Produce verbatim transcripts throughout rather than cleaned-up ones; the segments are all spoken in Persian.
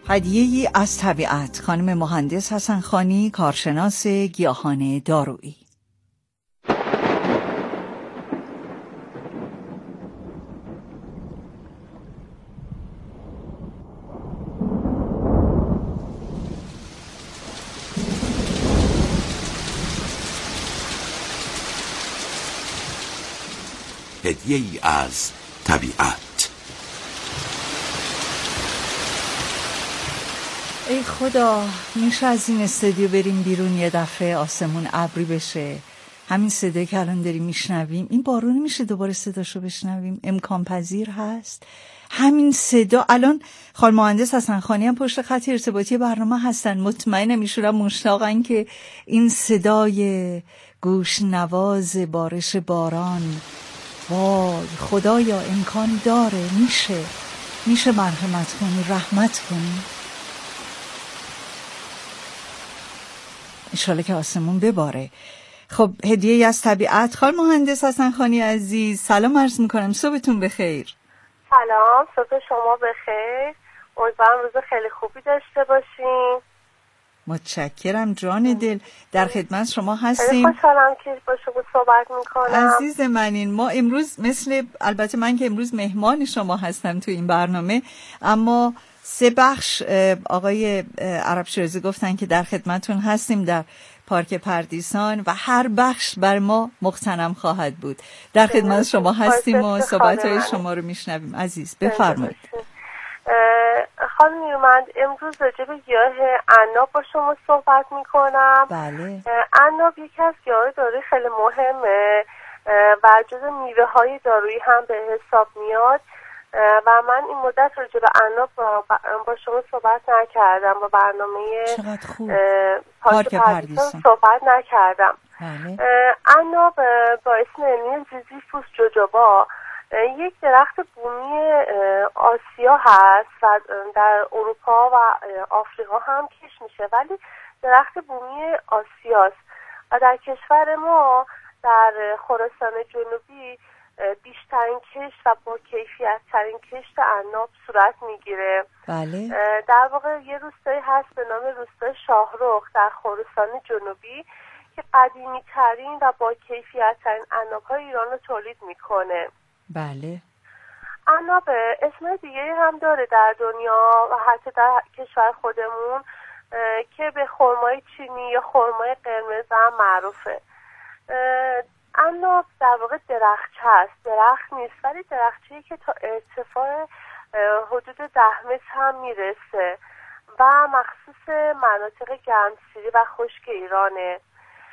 هدیه‌ای از طبیعت. خانم مهندس حسن خانی، کارشناس گیاهان دارویی. هدیه‌ای از طبیعت. ای خدا، میشه از این استودیو بریم بیرون یه دفعه آسمون ابری بشه؟ همین صدایی که الان داریم میشنویم، این بارون میشه دوباره صداشو بشنویم؟ امکان پذیر هست همین صدا؟ الان خانم مهندس حسن خانی هم پشت خط ارتباطی برنامه هستن، مطمئنم ایشون مشتاقن که این صدای گوش نواز بارش باران، وای خدایا امکان داره، میشه میشه مرحمت کنی، رحمت کنی. انشالله که آسمون بباره. خب هدیه‌ای از طبیعت. خانم مهندس حسن خانی عزیز، سلام عرض میکنم، صبحتون بخیر. سلام، صبح شما بخیر. امیدوارم روز خیلی خوبی داشته باشین. متشکرم جان دل، در خدمت شما هستیم. خیلی خوشحالم که با شما صحبت میکنم. عزیز منین، ما امروز مثل، البته من که امروز مهمان شما هستم تو این برنامه، اما سه بخش آقای عرب شیرازی گفتن که در خدمتون هستیم در پارک پردیسان و هر بخش بر ما مغتنم خواهد بود. در خدمت شما هستیم و صحبت‌های شما رو میشنویم. عزیز بفرمایید. خانم نیرومند، امروز راجع به گیاه عناب با شما صحبت میکنم. بله. عناب یکی از گیاه دارویی خیلی مهمه و جزو میوه های دارویی هم به حساب میاد و من این مدت راجع به عناب با شما صحبت نکردم، با برنامه پارک پردیسان صحبت نکردم. بله. عناب با اسم علمی زیزیفوس جوجوبا یک درخت بومی آسیا هست و در اروپا و آفریقا هم کشت میشه، ولی درخت بومی آسیاست و در کشور ما در خراسان جنوبی بیشترین کشت و با کیفیت ترین کشت عناب صورت میگیره. بله. در واقع یه روستایی هست به نام روستای شاهرخ در خراسان جنوبی که قدیمی ترین و با کیفیت ترین عناب های ایران رو تولید میکنه. بله. عناب اسم دیگه هم داره در دنیا و حتی در کشور خودمون که به خرمای چینی یا خرمای قرمز هم معروفه. عناب در واقع درختچه است، درخت نیست، ولی درختچه‌ای که تا ارتفاع حدود ده متر هم میرسه و مخصوص مناطق گرمسیری و خشک ایرانه.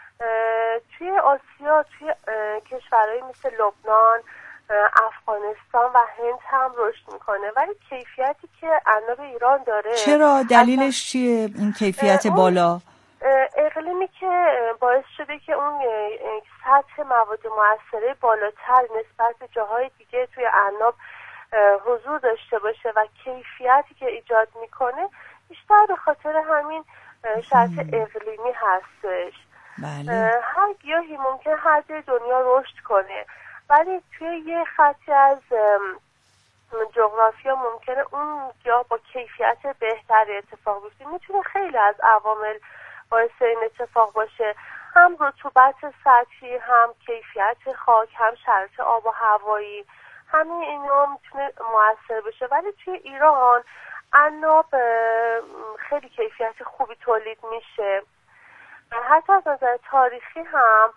توی آسیا، توی کشورهایی مثل لبنان، افغانستان و هند هم رشد میکنه، ولی کیفیتی که عناب ایران داره، چرا؟ دلیلش چیه این کیفیت بالا؟ اقلیمی که باعث شده که اون سطح مواد مؤثره بالاتر نسبت به جاهای دیگه توی عناب حضور داشته باشه و کیفیتی که ایجاد میکنه بیشتر به خاطر همین شرط اقلیمی هستش. بله. هر گیاهی ممکن هر جای دنیا رشد کنه، ولی توی یه خطی از جغرافیا ممکنه اون گیاه با کیفیت بهتری اتفاق بیفته. میتونه خیلی از عوامل باعث این اتفاق باشه، هم رطوبت سطحی، هم کیفیت خاک، هم شرایط آب و هوایی، همین اینا میتونه مؤثر بشه. ولی توی ایران عناب خیلی کیفیت خوبی تولید میشه. حتی از نظر تاریخی هم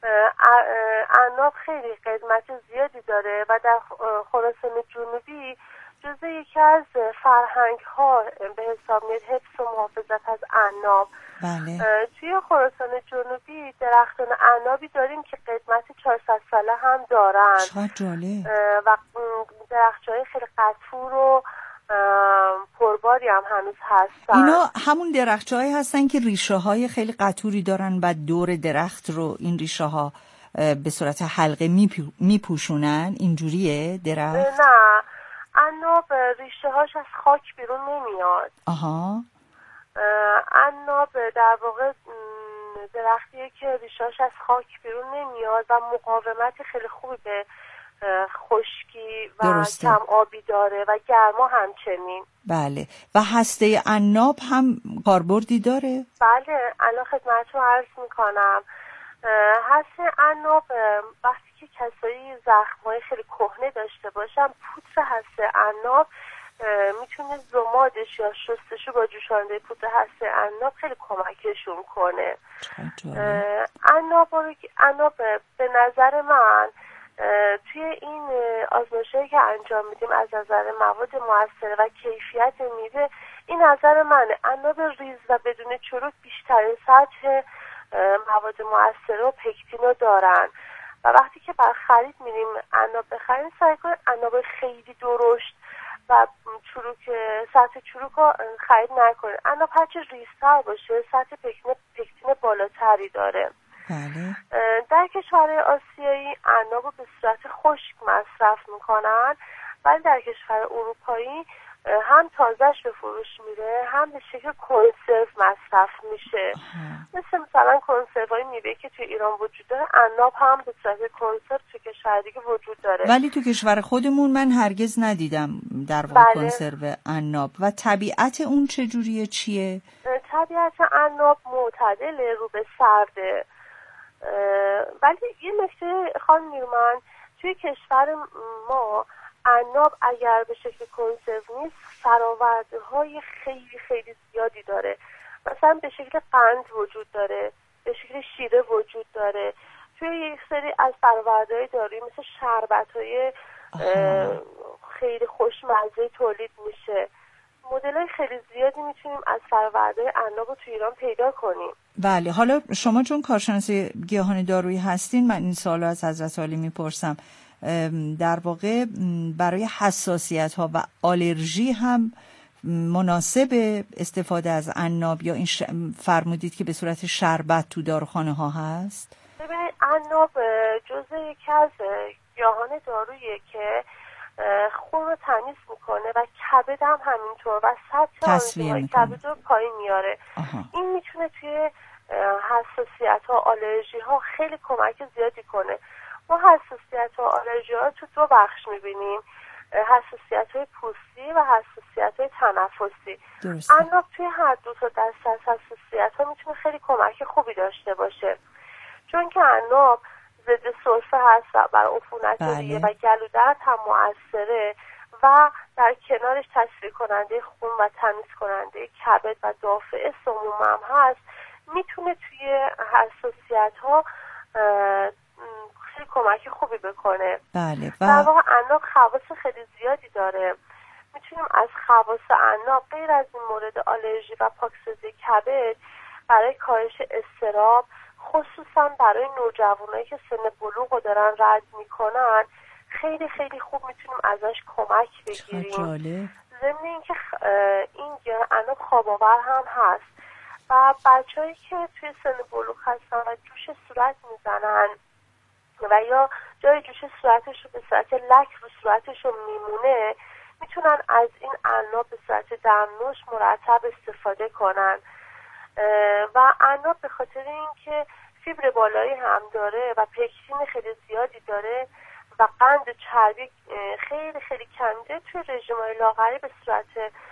عناب خیلی قدمت زیادی داره و در خراسان جنوبی جزو یکی از فرهنگ ها به حساب میاد حفظ و محافظت از عناب. بله. توی خراسان جنوبی درختان عنابی داریم که قدمت چهارصد ساله هم دارن. چقدر جالب. و درخت‌های خیلی قطور و پرباری هم هنوز هستن. اینا همون درخت‌هایی هستن که ریشه های خیلی قطوری دارن و دور درخت رو این ریشه ها به صورت حلقه میپوشونن؟ اینجوریه درخت؟ نه، عناب ریشه هاش از خاک بیرون نمیاد. آها. عناب در واقع درختیه که ریشه‌اش از خاک بیرون نمیاد و مقاومت خیلی خوبی به خشکی و درسته. کم آبی داره و گرما همچنین. بله. و هسته عناب هم کاربردی داره؟ بله، الان خدمتتون عرض میکنم. هسته عناب وقتی که کسایی زخمای خیلی کهنه داشته باشن، پودر هسته عناب میتونه زمادش یا شستشو با جوشانده پودر هسته عناب خیلی کمکشون کنه. عناب عناب به نظر من توی این آزمایش‌هایی که انجام میدیم از نظر مواد مؤثره و کیفیت میوه، این نظر منه. عناب ریز و بدون چروک بیشترین سطح مواد مؤثره و پکتین رو دارن و وقتی که بر خرید میریم عناب بخریم، سعی کنیم عناب خیلی درشت و چروک سطح چروک رو خرید نکنیم. عناب هرچه ریزتر باشه سطح پکتین پکتین بالاتری داره. بله. در کشورهای آسیایی عناب رو به صورت خشک مصرف میکنن، ولی در کشور اروپایی هم تازهش به فروش میره هم به شکل کنسرو مصرف میشه. مثل مثلا کنسروهای میوه که توی ایران وجود داره، عناب هم به صورت کنسرو توی کشور دیگه وجود داره. ولی تو کشور خودمون من هرگز ندیدم در واقع بله. کنسرو عناب. و طبیعت اون چجوریه، چیه؟ طبیعت عناب معتدله، رو به سرده. ولی یه نکته خانم نیرومند، توی کشور ما عناب اگر به شکل کنسرو نیست فراورده های خیلی خیلی زیادی داره. مثلا به شکل قند وجود داره، به شکل شیره وجود داره. توی یک سری از فراورده های دارویی مثل شربت های خیلی خوشمزه تولید میشه. مدل های خیلی زیادی میتونیم از فراورده های عناب رو توی ایران پیدا کنیم. بله. حالا شما چون کارشناس گیاهان دارویی هستین، من این سوالو از حضرت عالی میپرسم. در واقع برای حساسیت ها و آلرژی هم مناسب استفاده از عناب یا این ش... فرمودید که به صورت شربت تو داروخانه ها هست؟ ببینید عناب جزء یکی از گیاهان داروییه که خون رو تمیز میکنه و کبد هم همینطور و سطح آنزیم‌های کبد رو پایین میاره. آها. این میتونه توی حساسیت ها آلرژی ها خیلی کمک زیادی کنه. ما حساسیت ها آلرژی ها تو دو بخش میبینیم، حساسیت های پوستی و حساسیت های تنفسی. عناب توی هر دو تا دسته از حساسیت ها میتونه خیلی کمک خوبی داشته باشه، چون که عناب ضد سرفه هست و برای عفونت ریه و گلودرد هم مؤثره و در کنارش تصفیه کننده خون و تمیز کننده کبد و دافع سموم هم هست. میتونه توی حساسیت ها خیلی کمک خوبی بکنه. بله. و در واقع عناب خواص خیلی زیادی داره. میتونیم از خواص عناب غیر از این مورد آلرژی و پاکسازی کبد برای کاهش اضطراب، خصوصا برای نوجوانایی که سن بلوغ رو دارن رد میکنن، خیلی خیلی خوب میتونیم ازش کمک بگیریم. ضمن اینکه این عناب خواب آور هم هست و بچه‌هایی که توی سن بلوغ هستن و جوش صورت میزنن و یا جای جوش صورتش رو به صورت لک رو صورتش رو میمونه، میتونن از این عناب به صورت دمنوش مرتب استفاده کنن. و عناب به خاطر اینکه فیبر بالایی هم داره و پکتین خیلی زیادی داره و قند و چربی خیلی خیلی کمده، توی رژیم‌های لاغری به صورت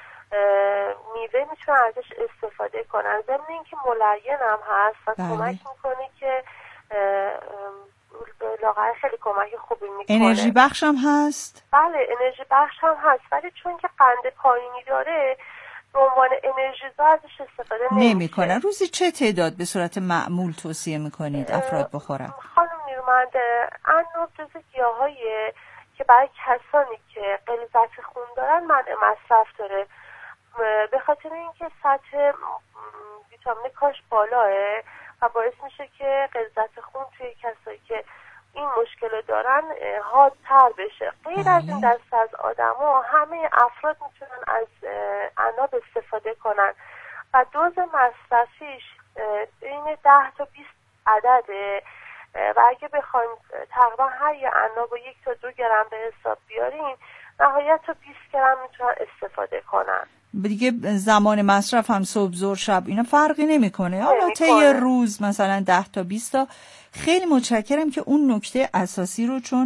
میوه میتونن ازش استفاده کنن. ضمن اینکه ملین هم هست و بله. کمک میکنه که لاغری خیلی کمک خوبی میکنه. انرژی بخش هم هست؟ بله انرژی بخش هم هست، ولی چون که قند پایینی داره به عنوان انرژیزا ازش استفاده نمی کنن. روزی چه تعداد به صورت معمول توصیه میکنید افراد بخورن؟ خانم نیرومند، عناب جزو گیاهاییه که برای کسانی که غلیظت خون دارن منع مصرف داره، به خاطر اینکه سطح ویتامین کاش بالاه و باعث میشه که غلیظت خون توی کسایی که این مشکل دارن حادتر بشه. غیر از این دسته از آدم ها همه افراد میتونن از عناب استفاده کنن و دوز مصرفیش بین ده تا بیست عدده و اگه بخوایم تقریبا هر یه عناب رو یک تا دو گرم به حساب بیاریم، نهایت تا بیست گرم میتونن استفاده کنن. دیگه زمان مصرف هم صبح ظهر شب اینا فرقی نمیکنه. حالا طی روز مثلا ده تا بیست تا. خیلی متشکرم که اون نکته اساسی رو، چون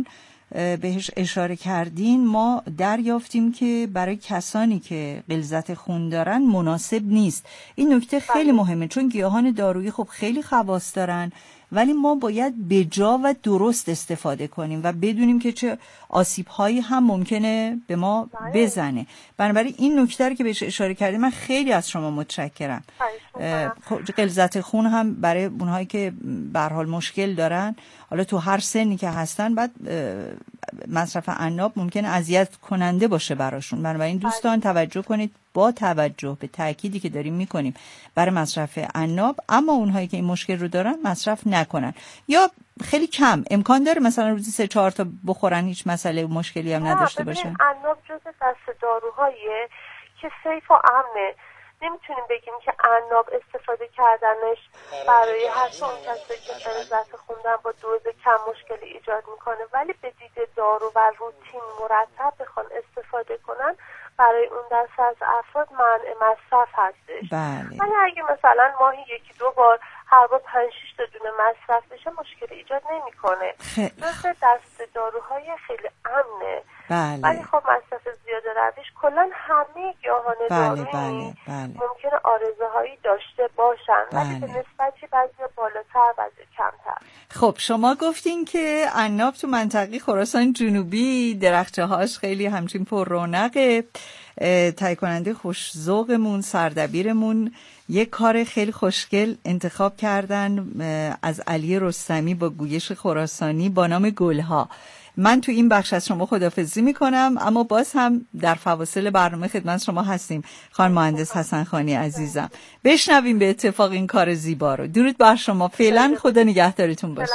بهش اشاره کردین، ما دریافتیم که برای کسانی که غلظت خون دارن مناسب نیست. این نکته خیلی مهمه، چون گیاهان دارویی خب خیلی خواص دارن، ولی ما باید به جا و درست استفاده کنیم و بدونیم که چه آسیب‌هایی هم ممکنه به ما بزنه. بنابراین این نکته رو که بهش اشاره کردیم من خیلی از شما متشکرم. غلظت خون هم برای اونهایی که به هر حال مشکل دارن، حالا تو هر سنی که هستن، بعد مصرف عناب ممکنه اذیت کننده باشه براشون. بنابراین دوستان توجه کنید، با توجه به تأکیدی که داریم میکنیم برای مصرف عناب، اما اونهایی که این مشکل رو دارن مصرف نکنن یا خیلی کم. امکان داره مثلا روزی سه چهار تا بخورن، هیچ مسئله مشکلی هم نداشته باشن. عناب جزو دست داروهاییه که سیف و امنه. نمیتونیم بگیم که عناب استفاده کردنش برای هر اون کسی که غلظت خون دارن با دوز کم مشکل ایجاد میکنه، ولی به دید دارو و روتین مرتب بخوان استفاده کنن برای اون دست از افراد منع مصرف هستش. بله. ولی اگه مثلا ماهی یکی دو بار هر بار پنج شش تا دونه مصرف بشه مشکل ایجاد نمیکنه. مثل دست داروهای خیلی امنه. بله. ولی خب مصرف زیاده رویش کلا همه گیاهان دارویی بله بله بله. ممکنه آرزه هایی داشته باشن، بله. ولی به نسبتی بعضی بالاتر بعضی کمتر. خب شما گفتین که عناب تو منطقه خراسان جنوبی درخچه هاش خیلی همچین پر رونقه. تهیه کننده خوش ذوقمون، سردبیرمون، یک کار خیلی خوشگل انتخاب کردن از علی رستمی با گویش خراسانی با نام گلها. من تو این بخش از شما خداحافظی میکنم، اما باز هم در فواصل برنامه خدمت شما هستیم. خانم مهندس حسن خانی عزیزم، بشنویم به اتفاق این کار زیبا رو. درود بر شما. فعلا خدا نگهدارتون باشه.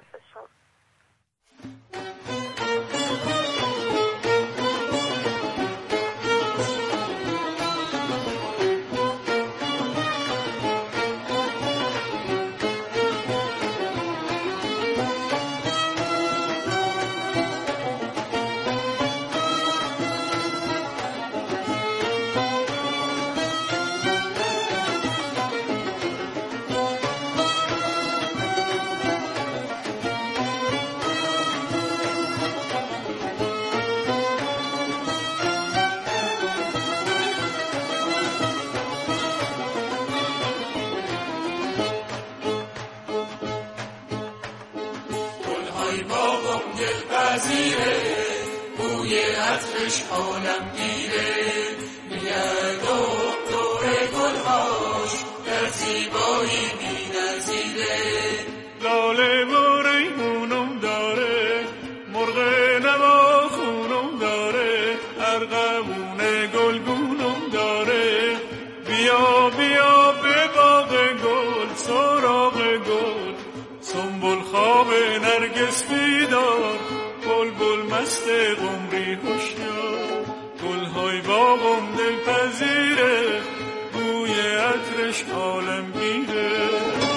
بوی عطرش عالم گیره، میگردم دور گلهاش در زیبایی بی نظیره. لاله و ریحونم داره، مرغ نوا خونم داره، ارغوون گلگونم داره. بیا بیا به باغ گل سراغ گل، سنبل خواب نرگس بیدار، بلبل مست قمری هوشیار. گلهای باغم دلپذیره، بوی عطرش عالمگیره.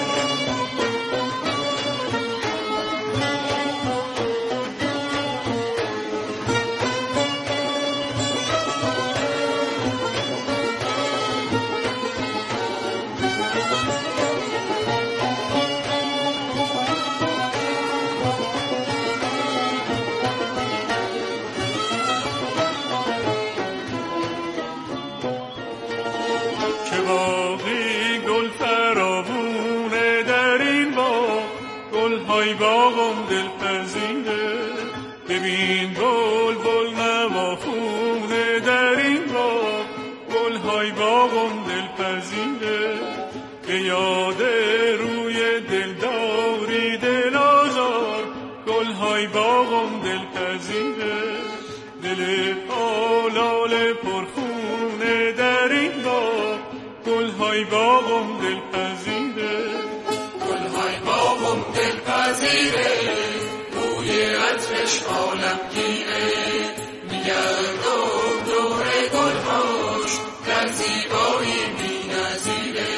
باغم دلپذیره، ببین بل بل نواخونه در این باغ. گلهای باغم دلپذیره، که یاد روی دلداری دل آزار. گلهای باغم دلپذیره، دل آلال پرخونه در این باغ. گلهای باغم دلپذیره، گلهای باغم دلپذیره، بوی عطرش عالمگیره. میگردم دور گلهاش در زیبایی بی نظیره.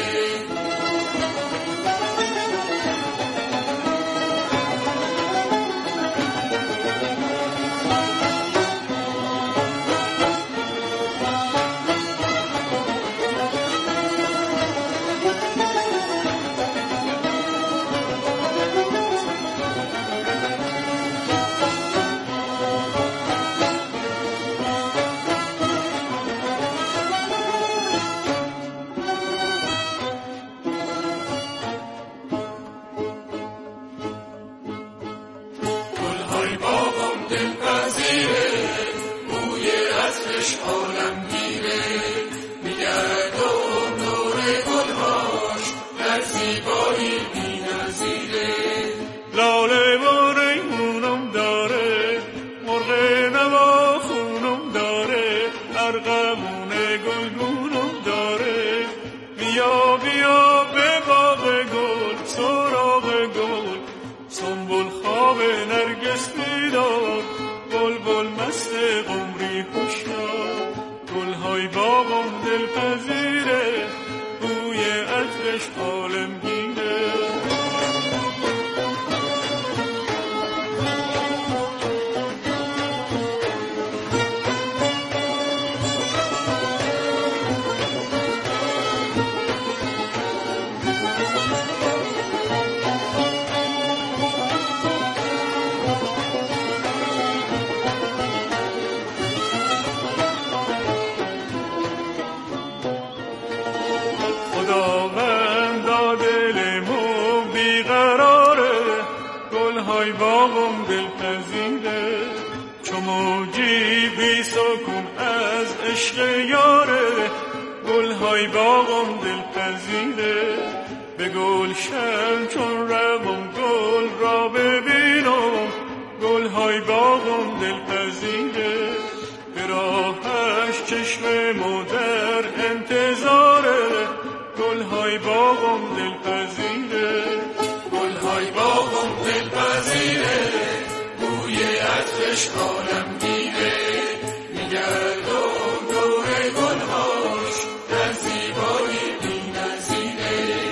گلهای باغم دلپذیره، چو موجی بی سکون از عشق یاره. گلهای باغم دلپذیره، به گلشن چون روم گل را ببینم. گلهای باغم دلپذیره، به راهش چشم مادر انتظاره. گلهای باغم دلپذیره، گلهای باغم دلپذیره، بوی عطرش عالم گیره. میگردم دور گلهاش در زیبایی بی‌نظیره.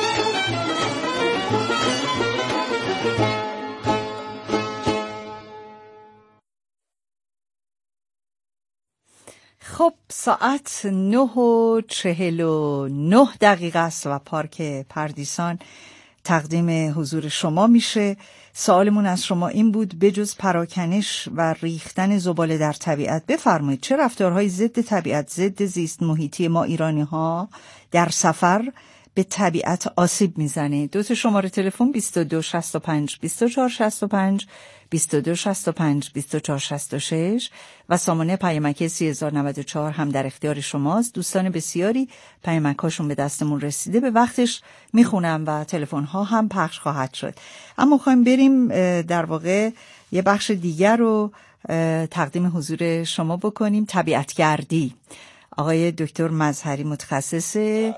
خب ساعت نه و چهل و نه دقیقه است و پارک پردیسان تقدیم حضور شما میشه. سوالمون از شما این بود: بجز پراکنش و ریختن زباله در طبیعت، بفرمایید چه رفتارهای ضد طبیعت، ضد زیست محیطی ما ایرانی ها در سفر به طبیعت آسیب میزنه؟ دو تا شماره تلفن بیست و دو شصت و پنج بیست و چهار شصت و پنج، بیست و دو شصت و پنج بیست و چهار شصت و شش و سامانه پیامک سی هزار و نود و چهار هم در اختیار شماست. دوستان بسیاری پیامکاشون به دستمون رسیده، به وقتش میخونم و تلفن ها هم پخش خواهد شد. اما خواهیم بریم در واقع یه بخش دیگر رو تقدیم حضور شما بکنیم. طبیعتگردی. آقای دکتر مظهری متخصص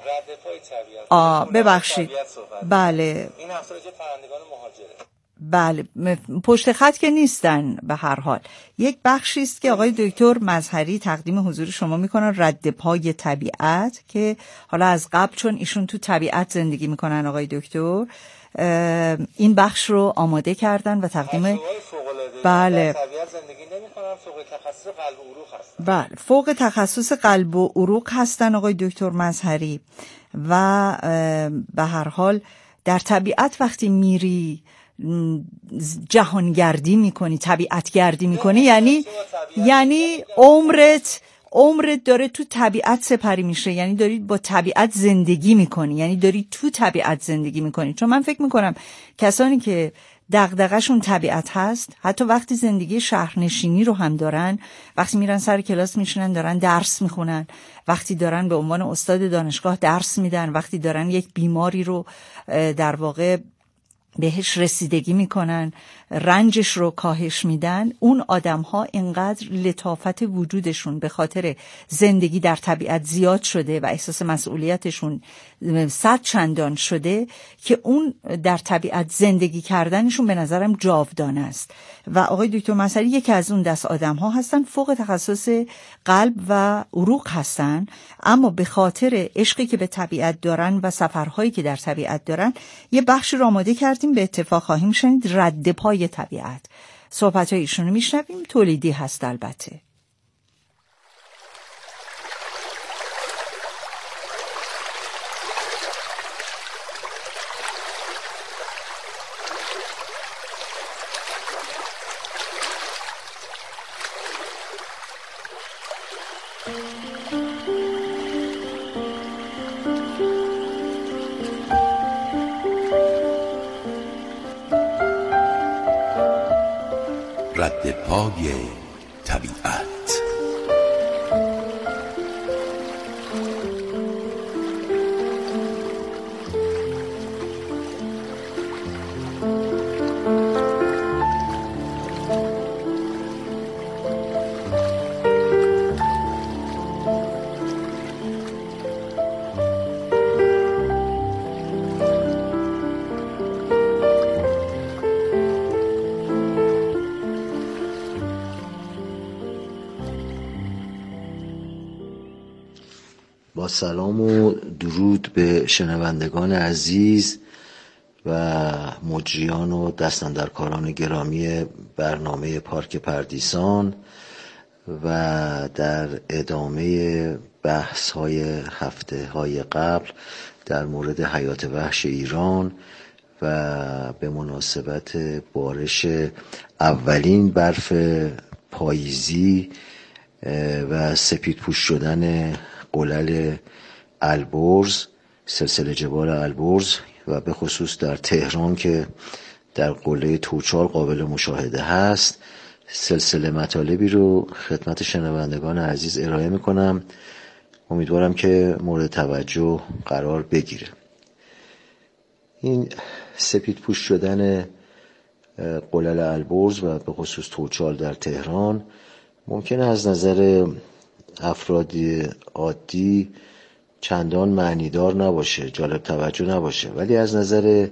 آ ببخشید بله این هفته راجع پرندگان مهاجره. بله پشت خط که نیستن. به هر حال یک بخشی است که آقای دکتر مظهری تقدیم حضور شما میکنن، رد پای طبیعت، که حالا از قبل چون ایشون تو طبیعت زندگی میکنن آقای دکتر این بخش رو آماده کردن و تقدیم بله طبیعت زندگی نمیکنن، فوق تخصص قلب و عروق هستن. بله فوق تخصص قلب و عروق هستن آقای دکتر مظهری. و به هر حال در طبیعت وقتی میری جهانگردی میکنی، طبیعتگردی میکنی، یعنی یعنی عمرت عمرت داره تو طبیعت سپری میشه، یعنی داری با طبیعت زندگی میکنی، یعنی داری تو طبیعت زندگی میکنی. چون من فکر میکنم کسانی که دغدغه‌شون طبیعت هست، حتی وقتی زندگی شهرنشینی رو هم دارن، وقتی میرن سر کلاس میشینن دارن درس میخونن، وقتی دارن به عنوان استاد دانشگاه درس میدن، وقتی دارن یک بیماری رو در واقع بهش رسیدگی میکنن، رنجش رو کاهش میدن، اون آدم ها اینقدر لطافت وجودشون به خاطر زندگی در طبیعت زیاد شده و احساس مسئولیتشون صد چندان شده که اون در طبیعت زندگی کردنشون به نظرم جاودانه است. و آقای دکتر مظهری یکی از اون دست آدم ها هستن، فوق تخصص قلب و عروق هستن، اما به خاطر عشقی که به طبیعت دارن و سفرهایی که در طبیعت دارن یه بخشی رو آماده کردیم، به اتفاق خواهیم شنید رد پای طبیعت. صحبت‌های ایشونو میشنویم، تولیدی هست البته. رد پای طبیعت. با سلام و درود به شنوندگان عزیز و مجریان و دستاندرکاران گرامی برنامه پارک پردیسان و در ادامه بحث های هفته های قبل در مورد حیات وحش ایران و به مناسبت بارش اولین برف پاییزی و سپید پوش شدن قلل البرز، سلسله جبال البرز و به خصوص در تهران که در قله توچال قابل مشاهده هست. سلسله مطالبی رو خدمت شنوندگان عزیز ارائه میکنم، امیدوارم که مورد توجه قرار بگیره. این سپید پوش شدن قلل البرز و به خصوص توچال در تهران ممکنه از نظر افراد عادی چندان معنیدار نباشه، جالب توجه نباشه، ولی از نظر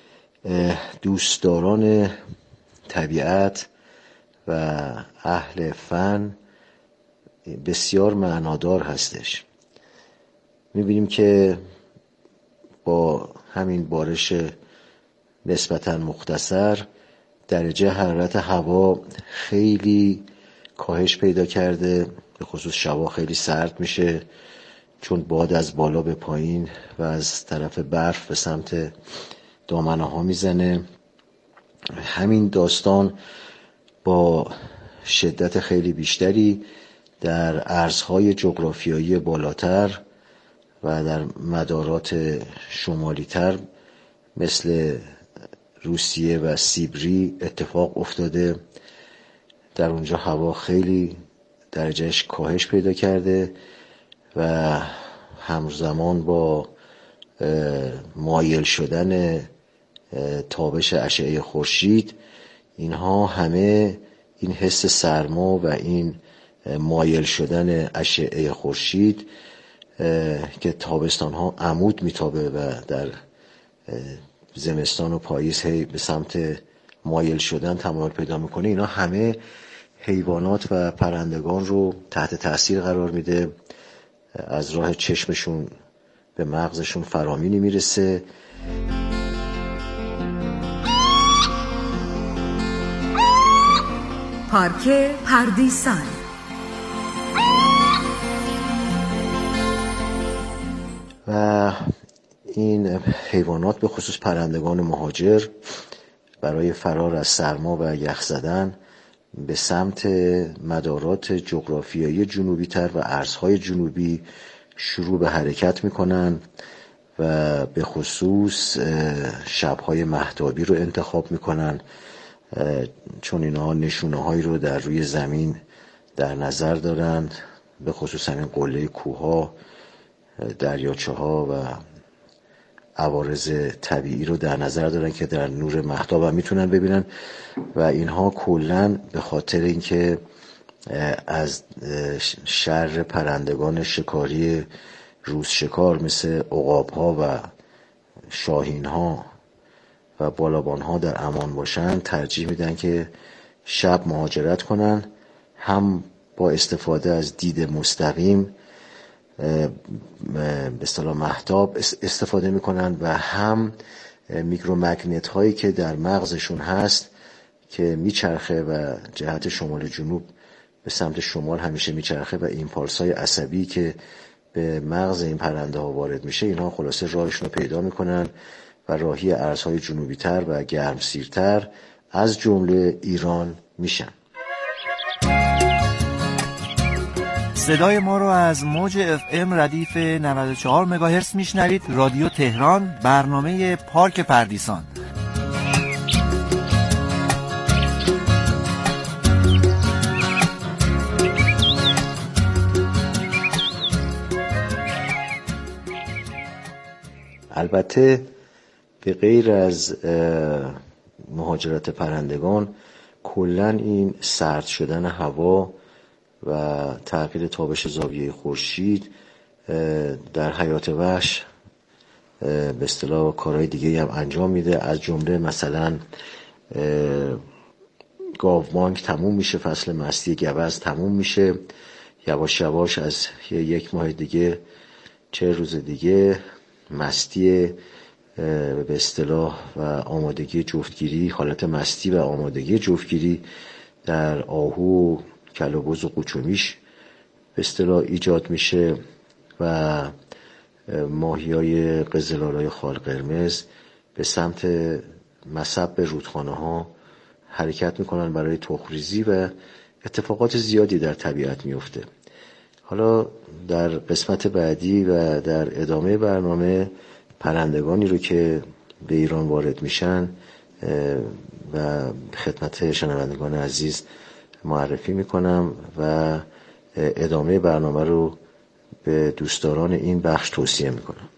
دوستداران طبیعت و اهل فن بسیار معنادار هستش. میبینیم که با همین بارش نسبتاً مختصر درجه حرارت هوا خیلی کاهش پیدا کرده، به خصوص شبا خیلی سرد میشه چون باد از بالا به پایین و از طرف برف به سمت دامنه ها میزنه. همین داستان با شدت خیلی بیشتری در ارزهای جغرافیایی بالاتر و در مدارات شمالی تر مثل روسیه و سیبری اتفاق افتاده. در اونجا هوا خیلی درجهش کاهش پیدا کرده و همزمان با مایل شدن تابش اشعه خورشید اینها همه این حس سرما و این مایل شدن اشعه خورشید که تابستان ها عمود میتابه و در زمستان و پاییز هی به سمت مایل شدن تمایل پیدا میکنه، اینا همه حیوانات و پرندگان رو تحت تاثیر قرار میده، از راه چشمشون به مغزشون فرامینی نمیرسه. پارک پردیسان و این حیوانات به خصوص پرندگان مهاجر برای فرار از سرما و یخ زدن به سمت مدارات جغرافیایی جنوبی تر و ارزهای جنوبی شروع به حرکت میکنن و به خصوص شبهای مهتابی رو انتخاب میکنن چون اینها نشونه هایی رو در روی زمین در نظر دارند، به خصوص همین قله کوها، دریاچه ها و عوارض طبیعی رو در نظر دارن که در نور مهتاب هم میتونن ببینن و اینها کلن به خاطر اینکه از شر پرندگان شکاری روز شکار مثل عقاب ها و شاهین ها و بالابان ها در امان باشن ترجیح میدن که شب مهاجرت کنن، هم با استفاده از دید مستقیم به اصطلاح مهتاب استفاده میکنن و هم میکرومگنت هایی که در مغزشون هست که میچرخه و جهت شمال جنوب به سمت شمال همیشه میچرخه و ایمپالس های عصبی که به مغز این پرنده ها وارد میشه، اینها خلاصه راهشون رو پیدا میکنن و راهی ارزهای جنوبی تر و گرمسیرتر از جمله ایران میشن. صدای ما رو از موج اف ام ردیف نود و چهار مگاهرتز میشنوید. رادیو تهران، برنامه پارک پردیسان. البته به غیر از مهاجرت پرندگان کلن این سرد شدن هوا و تغییر تابش زاویه خورشید در حیات وحش به اصطلاح کارهای دیگه هم انجام میده، از جمله مثلا گاوبانک تموم میشه، فصل مستی گوزن تموم میشه، یواش یواش از یک ماه دیگه چه روز دیگه مستی به اصطلاح و آمادگی جفتگیری، حالت مستی و آمادگی جفتگیری در آهو، کلابز و قوچومیش به اصطلاح ایجاد میشه و ماهیای قزل‌آلای خال قرمز به سمت مصب رودخانه ها حرکت میکنن برای تخم‌ریزی و اتفاقات زیادی در طبیعت میفته. حالا در قسمت بعدی و در ادامه برنامه پرندگانی رو که به ایران وارد میشن و خدمت شنوندگان عزیز معرفی میکنم و ادامه برنامه رو به دوستداران این بخش توصیه میکنم.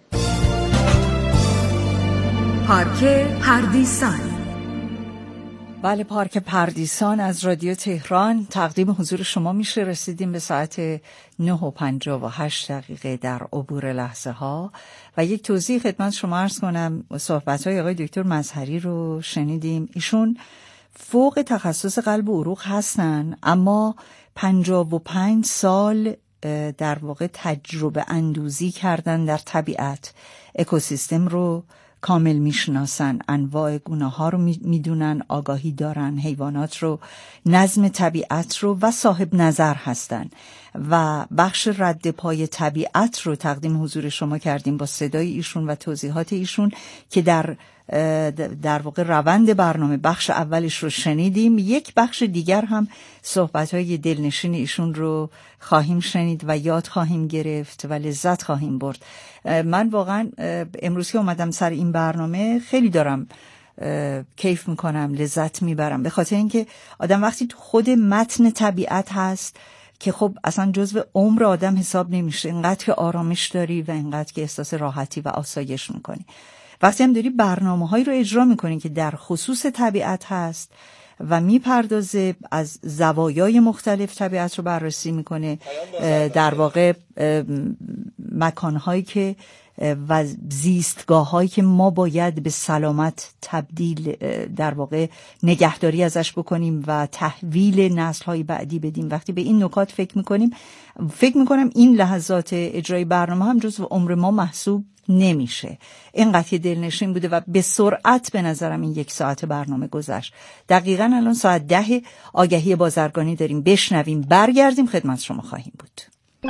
پارک پردیسان. بله، پارک پردیسان از رادیو تهران تقدیم حضور شما میشه. رسیدیم به ساعت نه و پنجاه و هشت دقیقه در عبور لحظه ها و یک توضیح خدمت شما عرض کنم. صحبت های آقای دکتر مظهری رو شنیدیم. ایشون فوق تخصص قلب و عروق هستن، اما پنجاه و پنج سال در واقع تجربه اندوزی کردن در طبیعت، اکوسیستم رو کامل میشناسن، انواع گوناه ها رو میدونن، آگاهی دارن، حیوانات رو، نظم طبیعت رو و صاحب نظر هستن و بخش رد پای طبیعت رو تقدیم حضور شما کردیم با صدای ایشون و توضیحات ایشون که در در واقع روند برنامه بخش اولش رو شنیدیم. یک بخش دیگر هم صحبت‌های دلنشین ایشون رو خواهیم شنید و یاد خواهیم گرفت و لذت خواهیم برد. من واقعا امروز که اومدم سر این برنامه خیلی دارم کیف میکنم، لذت میبرم، به خاطر اینکه آدم وقتی تو خود متن طبیعت هست که خب اصلا جزو عمر آدم حساب نمیشه، اینقدر که آرامش داری و اینقدر که احساس راحتی و آسایش میکنی. وقتی هم داری برنامه‌هایی رو اجرا میکنی که در خصوص طبیعت هست و میپردازه، از زوایای مختلف طبیعت رو بررسی میکنه، در واقع مکانهایی که و زیستگاه‌هایی که ما باید به سلامت تبدیل، در واقع نگهداری ازش بکنیم و تحویل نسل‌های بعدی بدیم. وقتی به این نکات فکر میکنیم، فکر میکنم این لحظات اجرای برنامه هم جزو عمر ما محسوب نمیشه. اینقدر دلنشین بوده و به سرعت به نظرم این یک ساعت برنامه گذشت. دقیقاً الان ساعت ده آگهی بازرگانی داریم، بشنویم، برگردیم خدمت شما خواهیم بود.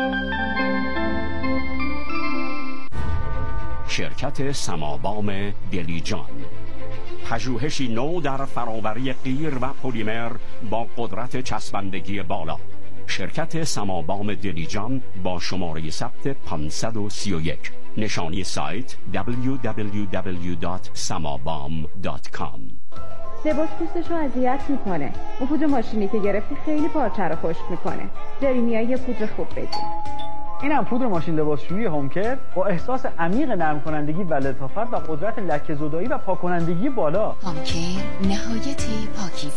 شرکت سمابام دلیجان، پژوهشی نو در فراوری قیر و پلیمر با قدرت چسبندگی بالا. شرکت سمابام دلیجان با شماره ثبت پانصد و سی و یک. نشانی سایت دبلیو دبلیو دبلیو دات سمابام دات کام. لباس پوستشو اذیت میکنه. اون پودر ماشینی که گرفتی خیلی پارچه رو خشک میکنه. جریمیا یه پودر خوب بگیر. اینم پودر ماشین لباسشویی هومکر با احساس عمیق نرم کنندگی و لطافت و قدرت لکه‌زدایی و پاک کنندگی بالا. هومکر نهایت پاکی